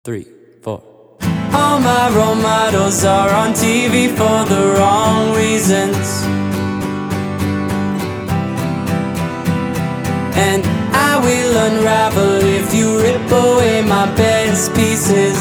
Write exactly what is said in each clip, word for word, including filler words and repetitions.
three, four. All my role models are on T V for the wrong reasons, and I will unravel if you rip away my best pieces.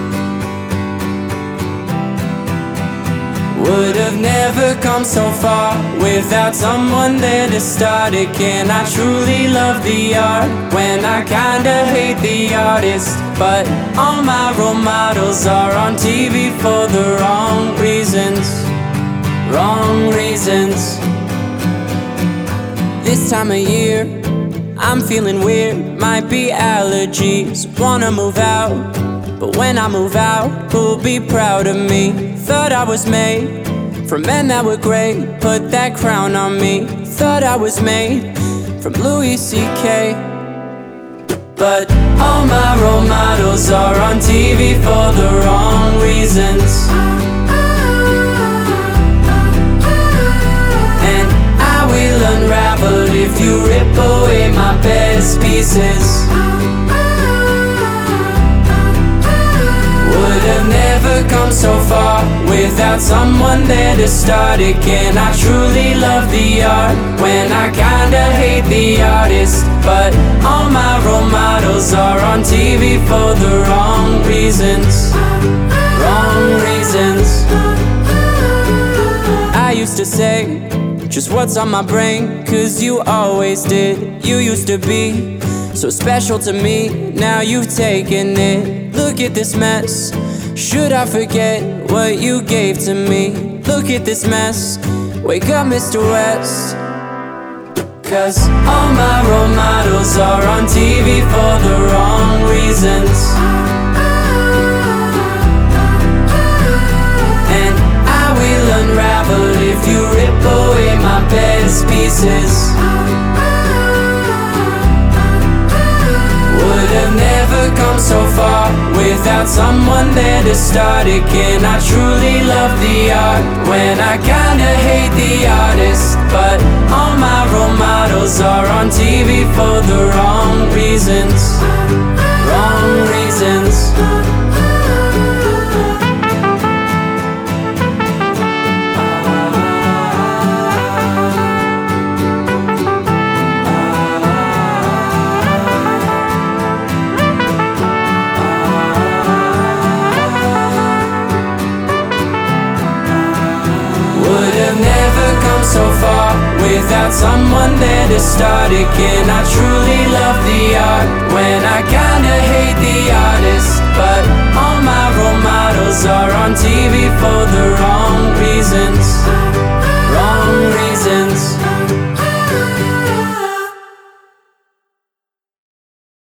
Would have never come so far without someone there to start it. Can I truly love the art when I kinda hate the artist? But all my role models are on T V for the wrong reasons. Wrong reasons. This time of year, I'm feeling weird, might be allergies. Wanna move out, but when I move out, who'll be proud of me? Thought I was made for men that were great, put that crown on me. Thought I was made from Louis C K. But all my role models are on T V for the wrong reasons, and I will unravel if you rip away my best pieces. Would have never come so far without someone there to start it. Can I truly love the art when I kinda hate the artist? But all my role models are on T V for the wrong reasons. Wrong reasons. I used to say just what's on my brain, cause you always did. You used to be so special to me, now you've taken it. Look at this mess, should I forget what you gave to me? Look at this mess, wake up Mister West. Cause all my role models are on T V for the wrong reasons, and I will unravel if you rip away my best pieces. Would have never come so far without someone there to start it. Can I truly love the art when I kinda hate the artist? But all my role models are on T V for the wrong reasons. Wrong reasons. Would have never come so far without someone there to start it. Can I truly love the art when I kinda hate the artist? But all my role models are on T V for the wrong